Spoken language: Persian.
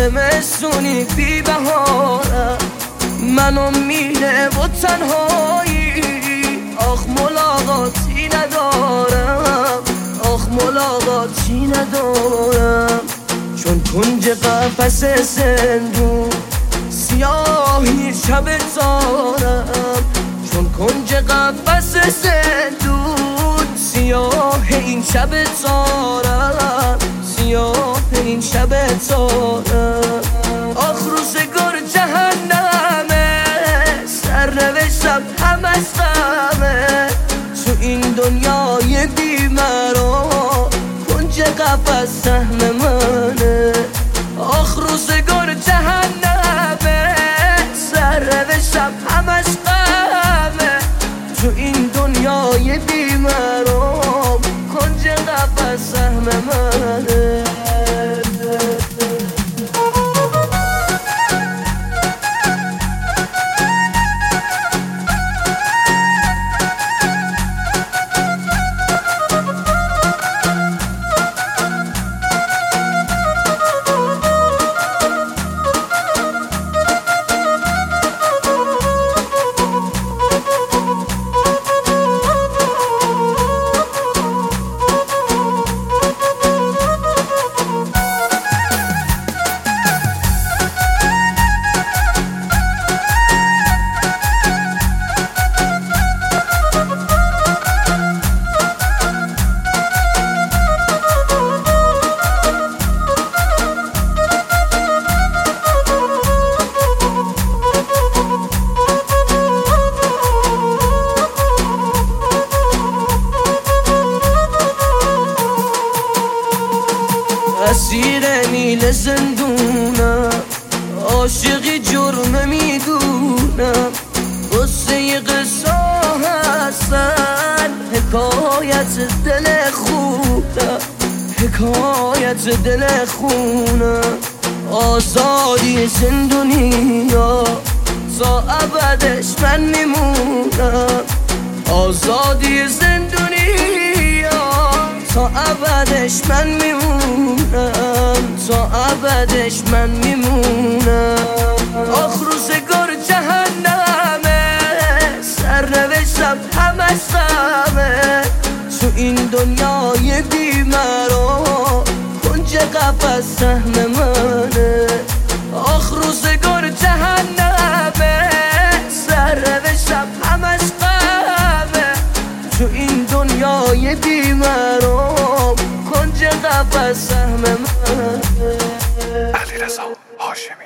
زمستونی بی بهارم، من امیده و تنهایی. آخ ملاقاتی ندارم، آخ ملاقاتی ندارم، چون کنج قفس زندون سیاهی شب تارم، چون کنج قفس زندون سیاه این شب تارم، سیاه این شب تارم. آخ روزگار جهنمه، سرنوشتم همش غمه، تو این دنیای بی‌مرا کنج قفس سهم منه. آخ روزگار جهنمه، سرنوشتم همش غمه، تو این دنیای بی‌مرا کنج قفس سهم منه. اسیر نیل زندونم، عاشقی جرم میدونم، قصه قصه هستن، حکایت دل خونم، حکایت دل خونم. آزادی زندونیا تا ابدش من میمونم، آزادی زندونیا تا ابدش من میمونم، تا ابدش من میمونم. آخ روزگار جهنمه، سرنوشتم همش غمه، تو این دنیای بی‌مرا کنج قفس سهم منه. آخ روزگار جهنمه، سرنوشتم همش غمه، تو این دنیای بی‌مرا کنج قفس سهم منه. علیرضا هاشمی.